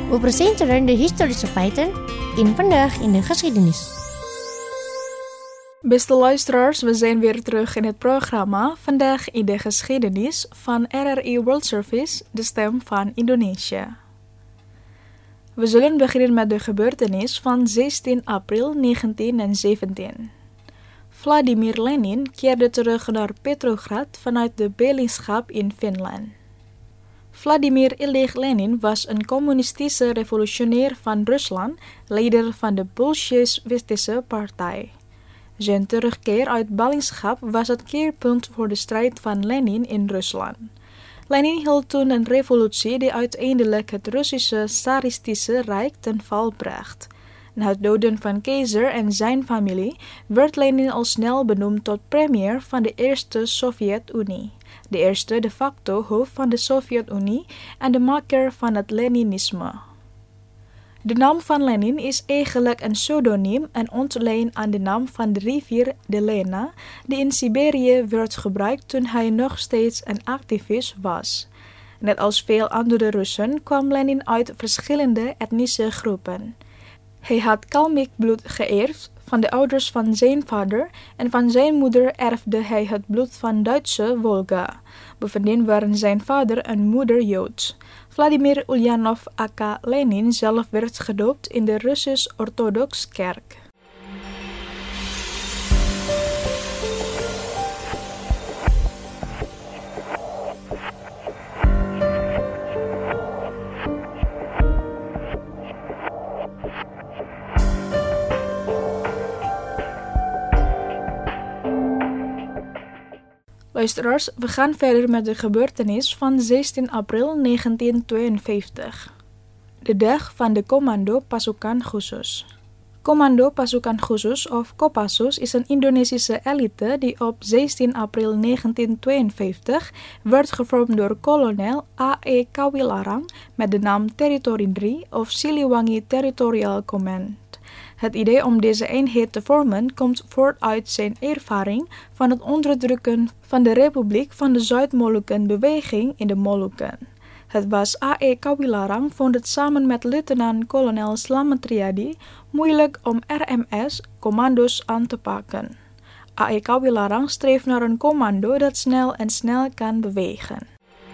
We presenteren de historische feiten in Vandaag in de Geschiedenis. Beste luisteraars, we zijn weer terug in het programma Vandaag in de Geschiedenis van RRI World Service, de stem van Indonesië. We zullen beginnen met de gebeurtenis van 16 april 1917. Vladimir Lenin keerde terug naar Petrograd vanuit de ballingschap in Finland. Vladimir Ilyich Lenin was een communistische revolutionair van Rusland, leider van de Bolsjewistische partij. Zijn terugkeer uit ballingschap was het keerpunt voor de strijd van Lenin in Rusland. Lenin hield toen een revolutie die uiteindelijk het Russische Tsaristische Rijk ten val bracht. Na het doden van keizer en zijn familie werd Lenin al snel benoemd tot premier van de Eerste Sovjet-Unie, de eerste de facto hoofd van de Sovjet-Unie en de maker van het Leninisme. De naam van Lenin is eigenlijk een pseudoniem en ontleend aan de naam van de rivier de Lena, die in Siberië werd gebruikt toen hij nog steeds een activist was. Net als veel andere Russen kwam Lenin uit verschillende etnische groepen. Hij had Kalmyk bloed geërfd van de ouders van zijn vader en van zijn moeder erfde hij het bloed van Duitse Wolga. Bovendien waren zijn vader en moeder Joods. Vladimir Ulyanov aka Lenin zelf werd gedoopt in de Russisch-Orthodox Kerk. Luisteraars, we gaan verder met de gebeurtenis van 16 april 1952. De dag van de Komando Pasukan Khusus. Komando Pasukan Khusus of Kopassus is een Indonesische elite die op 16 april 1952 werd gevormd door kolonel A.E. Kawilarang met de naam Territory 3 of Siliwangi Territorial Command. Het idee om deze eenheid te vormen komt voort uit zijn ervaring van het onderdrukken van de Republiek van de Zuid-Molukken-beweging in de Molukken. Het was A.E. Kawilarang vond het samen met luitenant-kolonel Slamet Riyadi moeilijk om RMS-commando's aan te pakken. A.E. Kawilarang streeft naar een commando dat snel kan bewegen.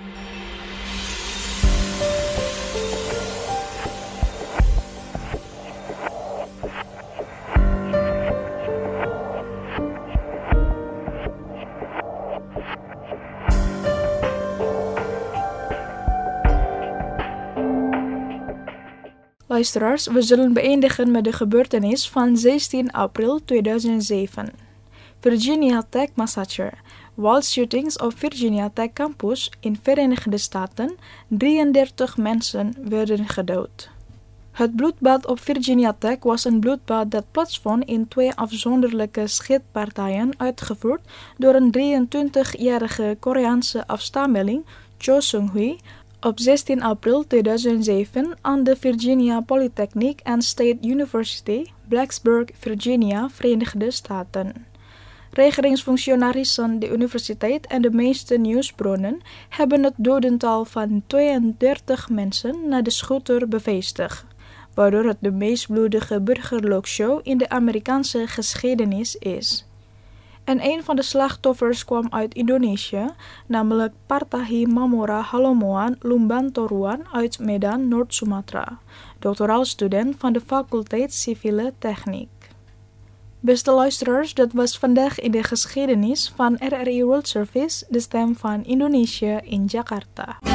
Luisteraars, we zullen beëindigen met de gebeurtenis van 16 april 2007. Virginia Tech Massacre. While shootings op Virginia Tech Campus in Verenigde Staten, 33 mensen werden gedood. Het bloedbad op Virginia Tech was een bloedbad dat plaatsvond in 2 afzonderlijke schietpartijen uitgevoerd door een 23-jarige Koreaanse afstammeling, Cho Seung-hui, op 16 april 2007 aan de Virginia Polytechnic and State University, Blacksburg, Virginia, Verenigde Staten. Regeringsfunctionarissen, de universiteit en de meeste nieuwsbronnen hebben het dodental van 32 mensen na de schutter bevestigd, waardoor het de meest bloedige burgeroorlogshow in de Amerikaanse geschiedenis is. En een van de slachtoffers kwam uit Indonesië, namelijk Partahi Mamora Halomoan Lumbantoruan uit Medan, Noord-Sumatra, doctoraalstudent van de faculteit Civiele Techniek. Beste luisteraars, dat was vandaag in de geschiedenis van RRI World Service, de stem van Indonesië in Jakarta.